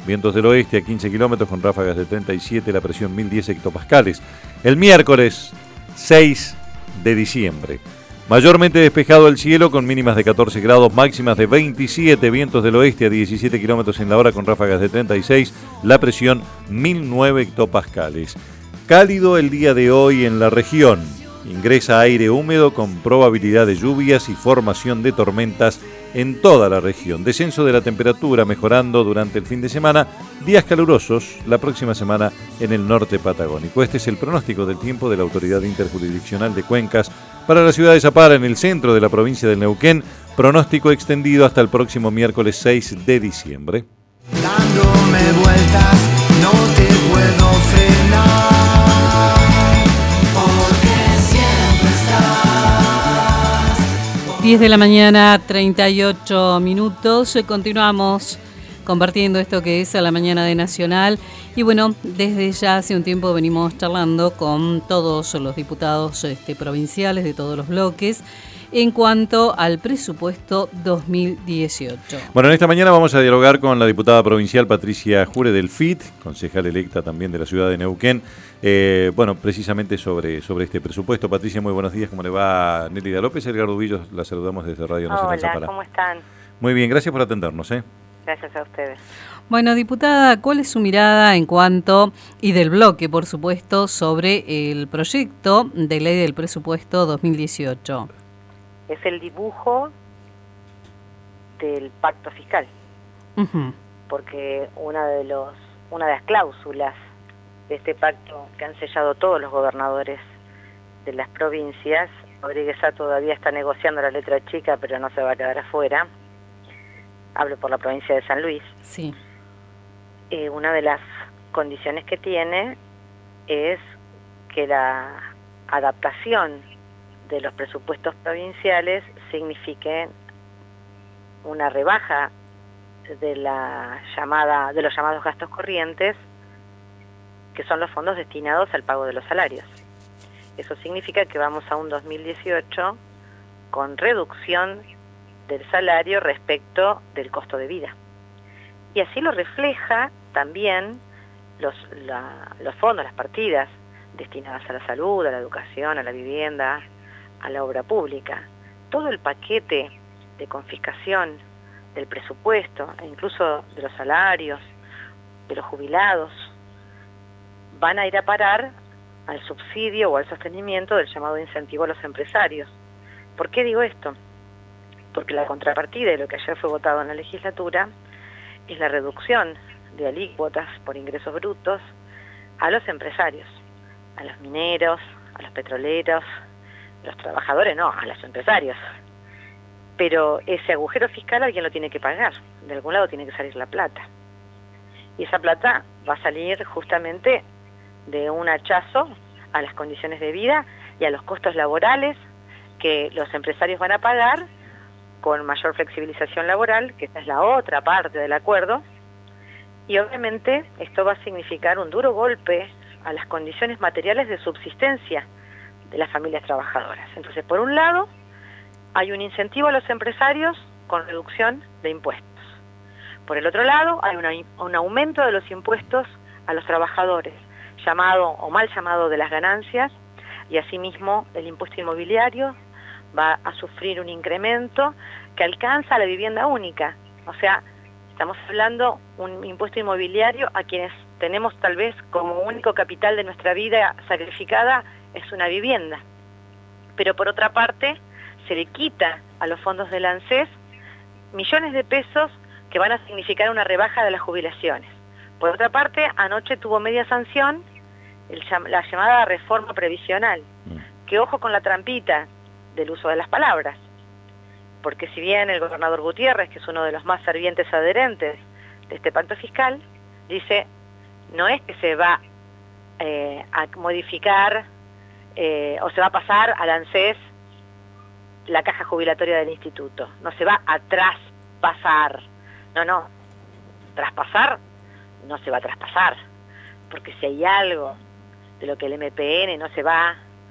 vientos del oeste a 15 kilómetros con ráfagas de 37, la presión 1010 hectopascales. El miércoles 6 de diciembre. Mayormente despejado el cielo con mínimas de 14 grados, máximas de 27, vientos del oeste a 17 kilómetros en la hora con ráfagas de 36, la presión 1009 hectopascales. Cálido el día de hoy en la región. Ingresa aire húmedo con probabilidad de lluvias y formación de tormentas en toda la región. Descenso de la temperatura mejorando durante el fin de semana. Días calurosos la próxima semana en el norte patagónico. Este es el pronóstico del tiempo de la Autoridad Interjurisdiccional de Cuencas para la ciudad de Zapara, en el centro de la provincia del Neuquén. Pronóstico extendido hasta el próximo miércoles 6 de diciembre. Dándome vueltas, no te puedo frenar. 10 de la mañana, 38 minutos. Continuamos compartiendo esto que es a la mañana de Nacional. Y bueno, desde ya hace un tiempo venimos charlando con todos los diputados provinciales de todos los bloques en cuanto al presupuesto 2018. Bueno, en esta mañana vamos a dialogar con la diputada provincial Patricia Jure del FIT, concejal electa también de la ciudad de Neuquén. Precisamente sobre este presupuesto. Patricia, muy buenos días. ¿Cómo le va? Nélida López, Edgardo Dubillo, la saludamos desde Radio Nacional Zapara. Hola, ¿cómo están? Muy bien, gracias por atendernos. Gracias a ustedes. Bueno, diputada, ¿cuál es su mirada en cuanto, y del bloque, por supuesto, sobre el proyecto de ley del presupuesto 2018? Es el dibujo del pacto fiscal, porque una de las cláusulas de este pacto que han sellado todos los gobernadores de las provincias, Rodríguez Sá todavía está negociando la letra chica, pero no se va a quedar afuera. Hablo por la provincia de San Luis. Sí. Una de las condiciones que tiene es que la adaptación de los presupuestos provinciales signifique una rebaja de los llamados gastos corrientes, que son los fondos destinados al pago de los salarios. Eso significa que vamos a un 2018 con reducción del salario respecto del costo de vida. Y así lo refleja también los fondos, las partidas destinadas a la salud, a la educación, a la vivienda, a la obra pública. Todo el paquete de confiscación del presupuesto, e incluso de los salarios, de los jubilados, van a ir a parar al subsidio o al sostenimiento del llamado incentivo a los empresarios. ¿Por qué digo esto? Porque la contrapartida de lo que ayer fue votado en la legislatura es la reducción de alícuotas por ingresos brutos a los empresarios, a los mineros, a los petroleros, a los trabajadores, no, a los empresarios. Pero ese agujero fiscal alguien lo tiene que pagar, de algún lado tiene que salir la plata. Y esa plata va a salir justamente de un hachazo a las condiciones de vida y a los costos laborales que los empresarios van a pagar con mayor flexibilización laboral, que esta es la otra parte del acuerdo, y obviamente esto va a significar un duro golpe a las condiciones materiales de subsistencia de las familias trabajadoras. Entonces, por un lado, hay un incentivo a los empresarios con reducción de impuestos. Por el otro lado, hay un aumento de los impuestos a los trabajadores, llamado o mal llamado de las ganancias, y asimismo el impuesto inmobiliario va a sufrir un incremento que alcanza a la vivienda única. O sea, estamos hablando un impuesto inmobiliario a quienes tenemos tal vez como único capital de nuestra vida sacrificada es una vivienda. Pero por otra parte, se le quita a los fondos del ANSES millones de pesos que van a significar una rebaja de las jubilaciones. Por otra parte, anoche tuvo media sanción la llamada reforma previsional, que ojo con la trampita del uso de las palabras, porque si bien el gobernador Gutiérrez, que es uno de los más fervientes adherentes de este pacto fiscal, dice, no es que se va a modificar o se va a pasar al ANSES la caja jubilatoria del instituto, no se va a traspasar, no, traspasar no se va a traspasar, porque si hay algo de lo que el MPN no se va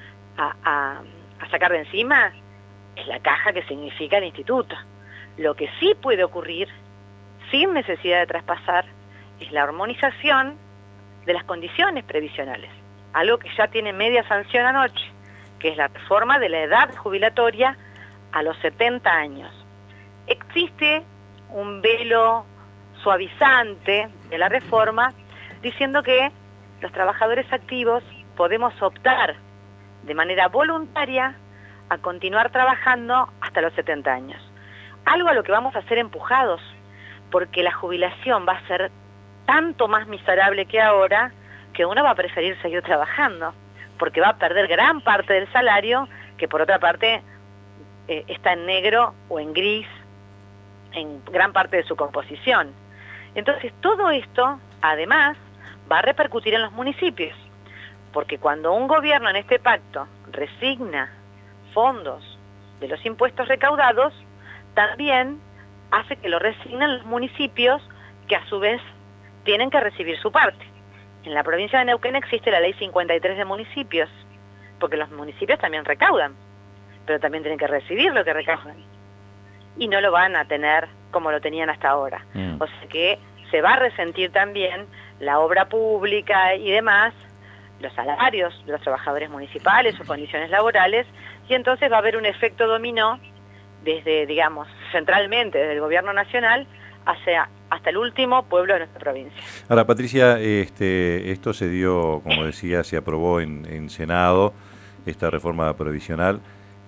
a sacar de encima, es la caja que significa el instituto. Lo que sí puede ocurrir, sin necesidad de traspasar, es la armonización de las condiciones previsionales, algo que ya tiene media sanción anoche, que es la reforma de la edad jubilatoria a los 70 años. Existe un velo suavizante de la reforma diciendo que los trabajadores activos podemos optar de manera voluntaria a continuar trabajando hasta los 70 años. Algo a lo que vamos a ser empujados, porque la jubilación va a ser tanto más miserable que ahora, que uno va a preferir seguir trabajando, porque va a perder gran parte del salario, que por otra parte está en negro o en gris en gran parte de su composición. Entonces todo esto, además, va a repercutir en los municipios, porque cuando un gobierno en este pacto resigna fondos de los impuestos recaudados, también hace que lo resignen los municipios, que a su vez tienen que recibir su parte. En la provincia de Neuquén existe la ley 53 de municipios, porque los municipios también recaudan, pero también tienen que recibir lo que recaudan. Y no lo van a tener como lo tenían hasta ahora. O sea que se va a resentir también la obra pública y demás, los salarios de los trabajadores municipales, sus condiciones laborales, y entonces va a haber un efecto dominó desde, digamos, centralmente, desde el gobierno nacional hasta el último pueblo de nuestra provincia. Ahora, Patricia, esto se dio, como decía, se aprobó en Senado, esta reforma provisional.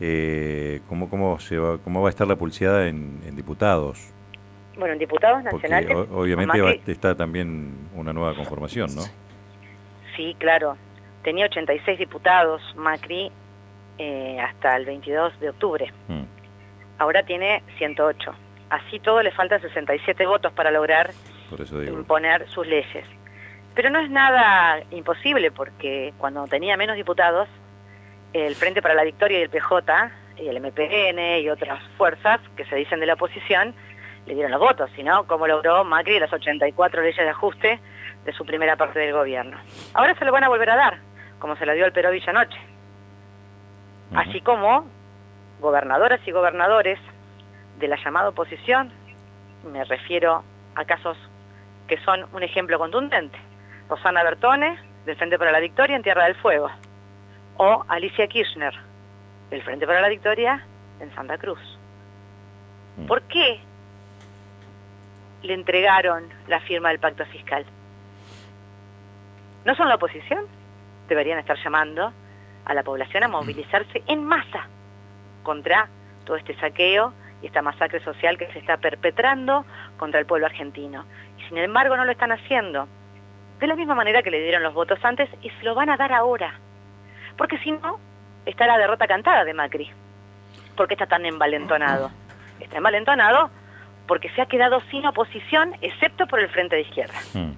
¿Cómo va a estar la pulseada en diputados? Bueno, en diputados nacionales... Porque obviamente está también una nueva conformación, ¿no? Sí, claro. Tenía 86 diputados Macri hasta el 22 de octubre. Ahora tiene 108. Así todo le falta 67 votos para lograr imponer sus leyes. Pero no es nada imposible, porque cuando tenía menos diputados, el Frente para la Victoria y el PJ, y el MPN y otras fuerzas que se dicen de la oposición, le dieron los votos, sino como logró Macri las 84 leyes de ajuste de su primera parte del gobierno. Ahora se lo van a volver a dar, como se lo dio al Perovich anoche. Así como gobernadoras y gobernadores de la llamada oposición, me refiero a casos que son un ejemplo contundente. Rosana Bertone, del Frente para la Victoria en Tierra del Fuego, o Alicia Kirchner, del Frente para la Victoria en Santa Cruz. ¿Por qué le entregaron la firma del pacto fiscal? ¿No son la oposición? Deberían estar llamando a la población a movilizarse en masa contra todo este saqueo y esta masacre social que se está perpetrando contra el pueblo argentino. Y sin embargo no lo están haciendo. De la misma manera que le dieron los votos antes, y se lo van a dar ahora. Porque si no, está la derrota cantada de Macri. ¿Por qué está tan envalentonado? Está envalentonado porque se ha quedado sin oposición, excepto por el Frente de Izquierda.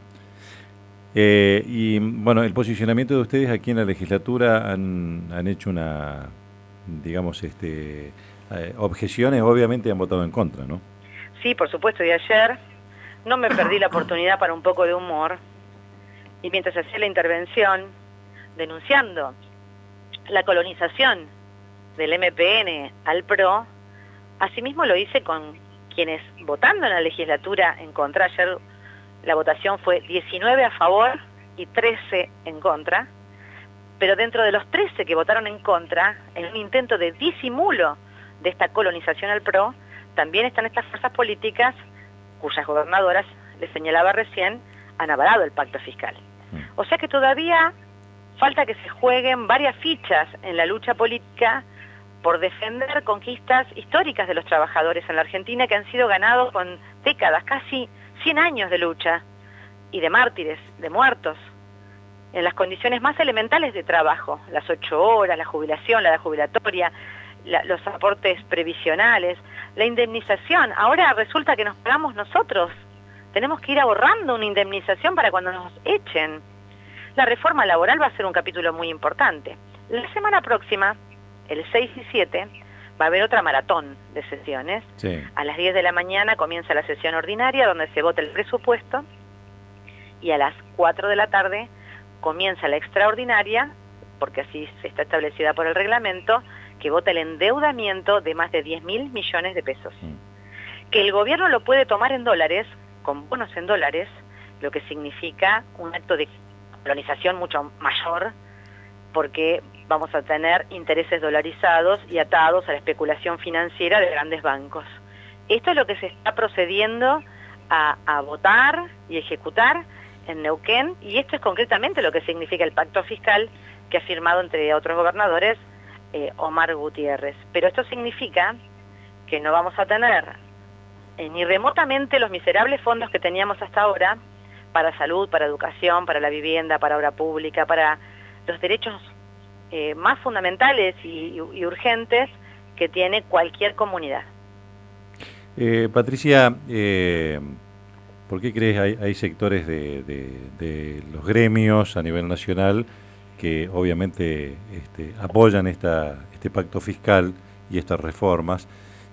Y bueno, el posicionamiento de ustedes aquí en la legislatura han hecho una, digamos, objeciones, obviamente han votado en contra, ¿no? Sí, por supuesto, y ayer no me perdí la oportunidad para un poco de humor, y mientras hacía la intervención denunciando la colonización del MPN al PRO, asimismo lo hice con quienes votando en la legislatura en contra. Ayer la votación fue 19 a favor y 13 en contra, pero dentro de los 13 que votaron en contra, en un intento de disimulo de esta colonización al PRO, también están estas fuerzas políticas cuyas gobernadoras, les señalaba recién, han avalado el pacto fiscal. O sea que todavía falta que se jueguen varias fichas en la lucha política por defender conquistas históricas de los trabajadores en la Argentina, que han sido ganados con décadas, casi 100 años de lucha y de mártires, de muertos, en las condiciones más elementales de trabajo, las 8 horas, la jubilación, la edad jubilatoria, los aportes previsionales, la indemnización. Ahora resulta que nos pagamos nosotros, tenemos que ir ahorrando una indemnización para cuando nos echen. La reforma laboral va a ser un capítulo muy importante. La semana próxima, el 6 y 7, va a haber otra maratón de sesiones. Sí. A las 10 de la mañana comienza la sesión ordinaria, donde se vota el presupuesto, y a las 4 de la tarde comienza la extraordinaria, porque así se está establecida por el reglamento, que vota el endeudamiento de más de 10.000 millones de pesos. Que el gobierno lo puede tomar en dólares, con bonos en dólares, lo que significa un acto de colonización mucho mayor, porque vamos a tener intereses dolarizados y atados a la especulación financiera de grandes bancos. Esto es lo que se está procediendo a votar y ejecutar en Neuquén, y esto es concretamente lo que significa el pacto fiscal que ha firmado, entre otros gobernadores, Omar Gutiérrez. Pero esto significa que no vamos a tener ni remotamente los miserables fondos que teníamos hasta ahora para salud, para educación, para la vivienda, para obra pública, para los derechos más fundamentales y urgentes que tiene cualquier comunidad. Patricia, ¿por qué crees hay sectores de los gremios a nivel nacional que obviamente apoyan este pacto fiscal y estas reformas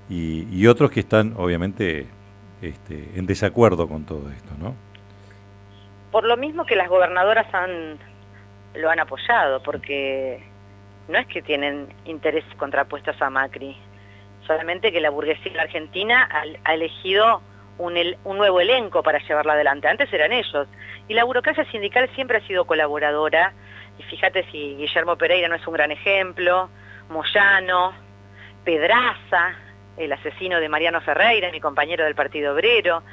y otros que están obviamente en desacuerdo con todo esto, ¿no? Por lo mismo que las gobernadoras lo han apoyado, porque no es que tienen intereses contrapuestos a Macri, solamente que la burguesía argentina ha elegido un nuevo elenco para llevarla adelante. Antes eran ellos, y la burocracia sindical siempre ha sido colaboradora, y fíjate si Guillermo Pereira no es un gran ejemplo, Moyano, Pedraza, el asesino de Mariano Ferreira, mi compañero del Partido Obrero,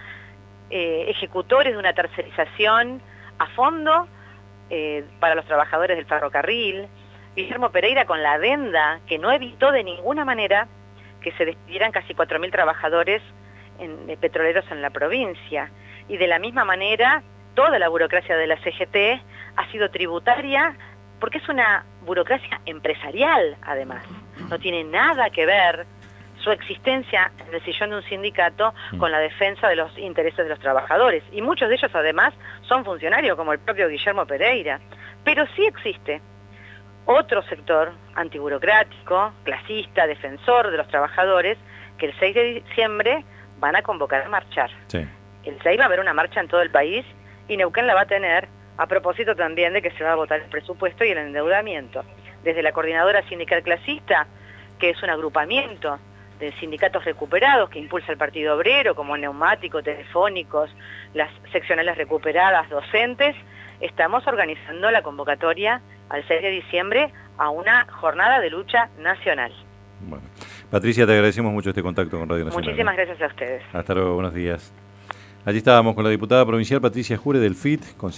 ejecutores de una tercerización a fondo para los trabajadores del ferrocarril, Guillermo Pereira con la adenda que no evitó de ninguna manera que se despidieran casi 4.000 trabajadores petroleros en la provincia, y de la misma manera toda la burocracia de la CGT ha sido tributaria, porque es una burocracia empresarial además, no tiene nada que ver su existencia en el sillón de un sindicato con la defensa de los intereses de los trabajadores, y muchos de ellos además son funcionarios como el propio Guillermo Pereira. Pero sí existe otro sector antiburocrático, clasista, defensor de los trabajadores, que el 6 de diciembre van a convocar a marchar. Sí. El 6 va a haber una marcha en todo el país, y Neuquén la va a tener, a propósito también de que se va a votar el presupuesto y el endeudamiento. Desde la Coordinadora Sindical Clasista, que es un agrupamiento de sindicatos recuperados que impulsa el Partido Obrero, como Neumático, Telefónicos, las seccionales recuperadas, docentes, estamos organizando la convocatoria al 6 de diciembre a una jornada de lucha nacional. Bueno, Patricia, te agradecemos mucho este contacto con Radio Nacional. Muchísimas gracias a ustedes. Hasta luego, buenos días. Allí estábamos con la diputada provincial Patricia Jure del FIT,